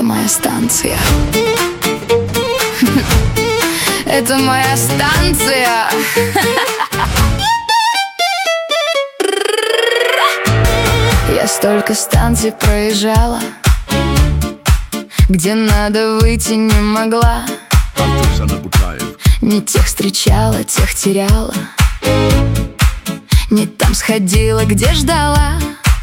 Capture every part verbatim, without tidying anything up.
Это моя станция. Это моя станция. Я столько станций проезжала, где надо выйти не могла. Не тех встречала, тех теряла. Не там сходила, где ждала.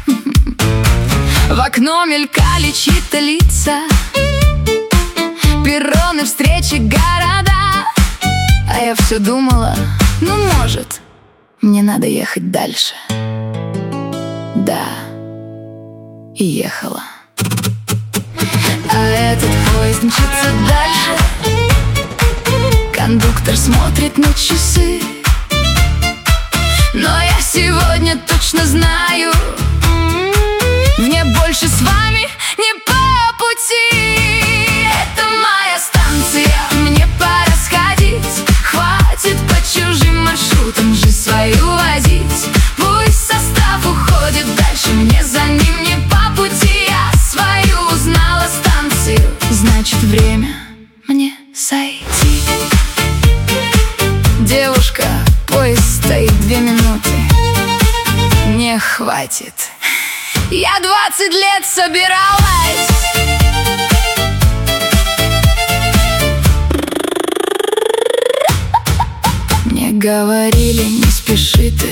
В окно мелькали чьи-то лица, перроны, встречи, города. А я все думала, ну может, мне надо ехать дальше. Да, и ехала. А этот поезд мчится дальше. Кондуктор смотрит на часы. Но я сегодня точно знаю, мне больше с вами не по пути. Это моя станция, мне пора сходить. Хватит по чужим маршрутам жизнь свою возить. Пусть состав уходит дальше, мне за ним не по пути. Я свою узнала станцию, значит время мне сойти. Девушка, поезд стоит две минуты. Не хватит. Я двадцать лет собиралась. Мне говорили, не спеши ты,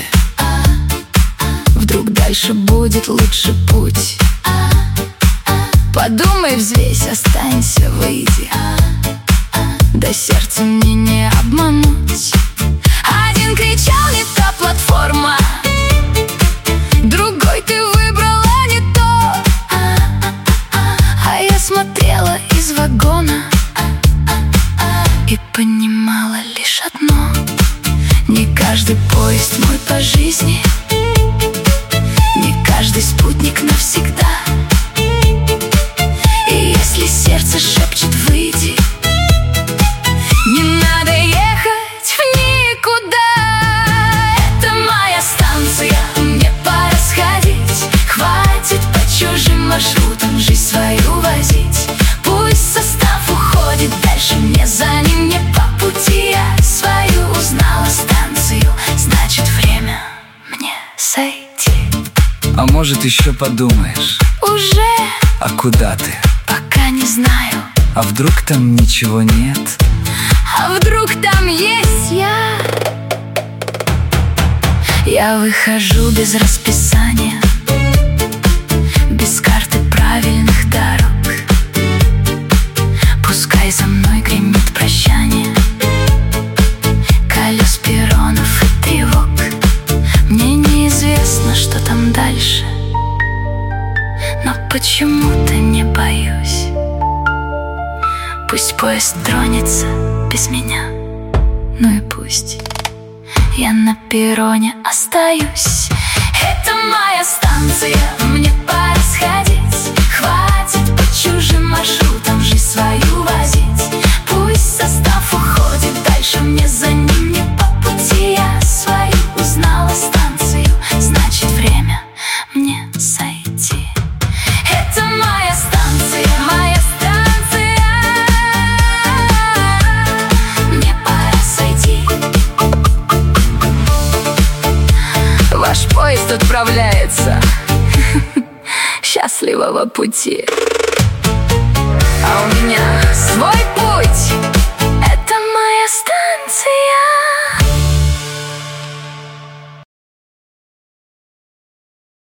вдруг дальше будет лучше путь. Подумай, взвесь, останься, выйди. Да сердце мне не обмануть. Один кричал, не та платформа, другой ты выбрала не то. А я смотрела из вагона и понимала лишь одно: не каждый поезд мой по жизни, не каждый спутник навсегда. И если сердце шепчет выйди, не надо ехать в никуда. Это моя станция, мне пора сходить. Хватит по чужим маршрутам жизнь свою возить. Пусть состав уходит дальше, мне за ним не по пути. Я свою узнала станцию, значит время мне сойти. А может еще подумаешь? Уже? А куда ты? Пока не знаю. А вдруг там ничего нет? А вдруг там есть я? Я выхожу без расписания, без карты правильных дорог. Пускай за мной гремит прощание колес, перронов и тревог. Мне неизвестно, что там дальше, но почему-то не боюсь. Пусть поезд тронется без меня, ну и пусть я на перроне остаюсь. Это моя станция, мне пора сходить. Хватит по чужим маршрутам жизнь свою возить. Пусть состав уходит дальше, мне за ним не по пути. Я свою узнала станцию, значит время мне сойти. Это моя станция, моя станция. Мне пора сойти. Ваш поезд отправляется. Счастливого пути.